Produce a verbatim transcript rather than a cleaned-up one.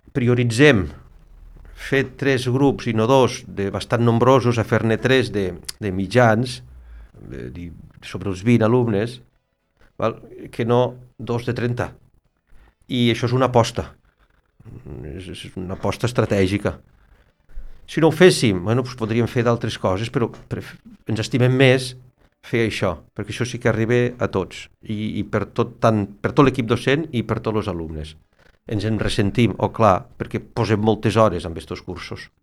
prioritzem fer tres grups i no dos de bastant nombrosos a fer-ne tres de, de mitjans, de, sobre els vint alumnes, val? Que no dos de trenta. I això és una aposta, és una aposta estratègica. Si no ho féssim, bueno, doncs podríem fer d'altres coses, però ens estimem més fer això, perquè això sí que arriba a tots, i, i per tot, tant per tot l'equip docent i per tots els alumnes. Ens en ressentim, o oh, clar, perquè posem moltes hores en aquests cursos.